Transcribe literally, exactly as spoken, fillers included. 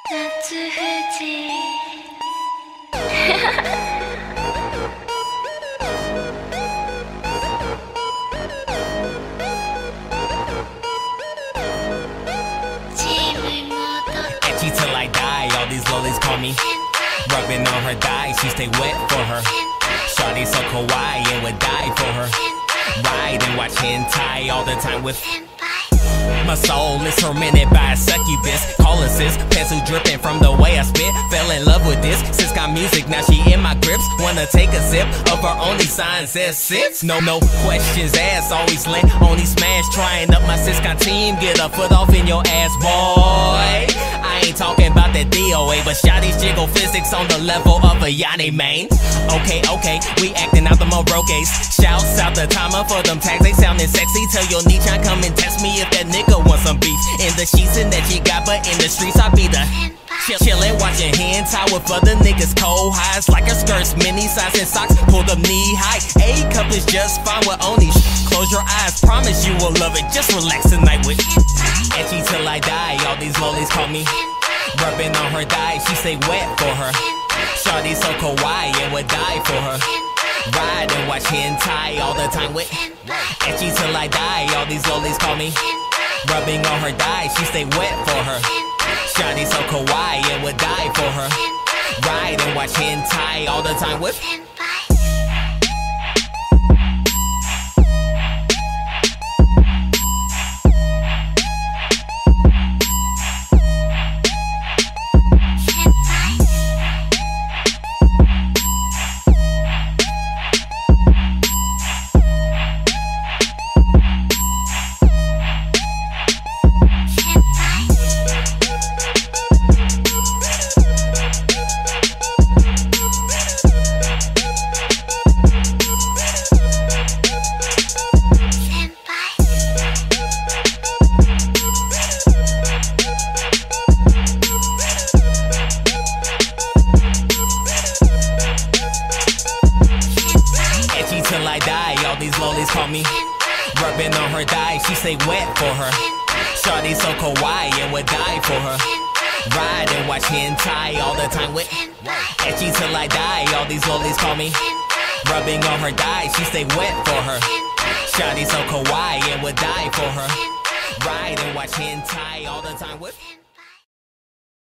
夏富士 Etchy till I die, all these lollies call me Rubbing on her thigh, she stay wet for her Shawty so kawaii and would die for her Ride and watch hentai all the time with My soul is tormented by a succubus Call her sis, pencil dripping from the way I spit Fell in love with this, sis got music, now she in my grips Wanna take a sip of her only sign says sits No, no questions asked, always lent, only smash Trying up my sis got team, get a foot off in your ass, boy I ain't talking about that D O A But shawty's jiggle physics on the level of a Yanni main Okay, okay, we acting out the Morokes Shouts out the timer for them tags, they sounding sexy Tell your niche I come and test me if that nigga want some beef In the sheets and that you got, but in the streets I be the Chill, chillin', watching hentai with other niggas cold highs Like her skirts, mini size and socks, pull them knee high A cup is just fine with only sh Close your eyes, promise you will love it Just relax tonight with Etchy till I die, all these lollies call me Rubbing on her thigh, she stay wet for her Shawty so kawaii and would die for her Ride and watch hentai all the time with Etchy till I die, all these lollies call me Rubbing on her thigh, she stay wet for her Shawty so kawaii and would die for her Ride and watch hentai all the time with Till I die, all these lollies call me Rubbing on her thigh, she stay wet for her Shawty so kawaii and would die for her Ride and watch hentai all the time with Etchy till I die, all these lollies call me Rubbing on her thigh, she stay wet for her Shawty so kawaii and would die for her Ride and watch hentai all the time with